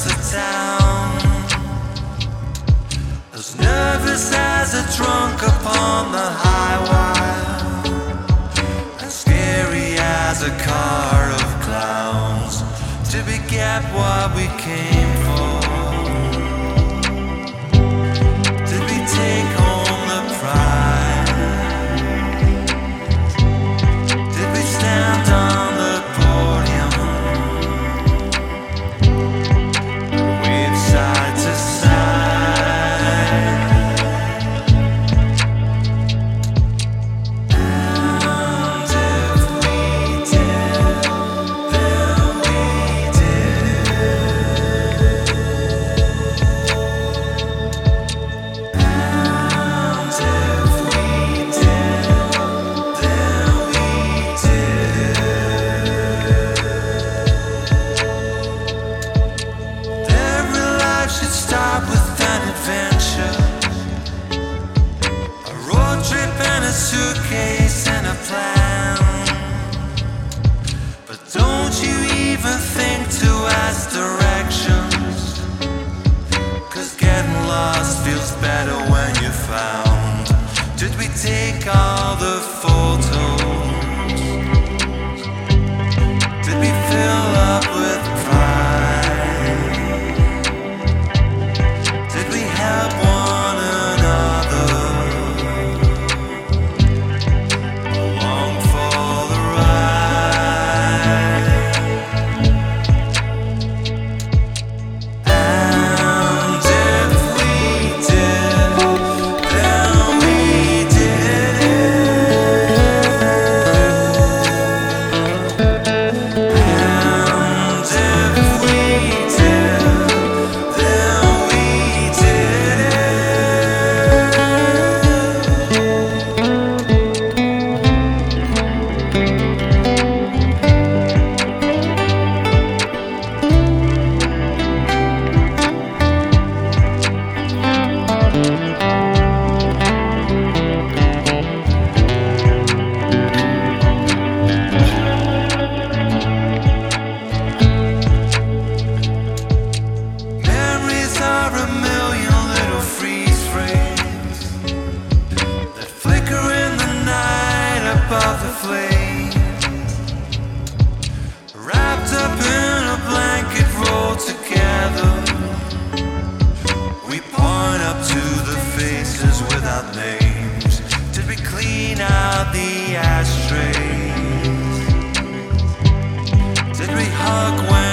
the town, as nervous as a drunk upon the high wire, as scary as a car of clowns, to beget what we came for. Did we take home the prize? Did we stand on the podium, wave side to side? And if we did, then we did. And if we did, then we did. Every life should start with an adventure, a road trip and a suitcase and a plan. But don't you even think to ask directions, 'cause getting lost feels better when you're found. Did we take all the photos? Did we fill up with pride? Did we help one another along for the ride? And if we did, then we did it. And if we did, then we did it. Memories are a million little freeze frames that flicker in the night above the flames, wrapped up in a blanket rolled together. We point up to the faces without names. Did we clean out the ashtrays? Did we hug when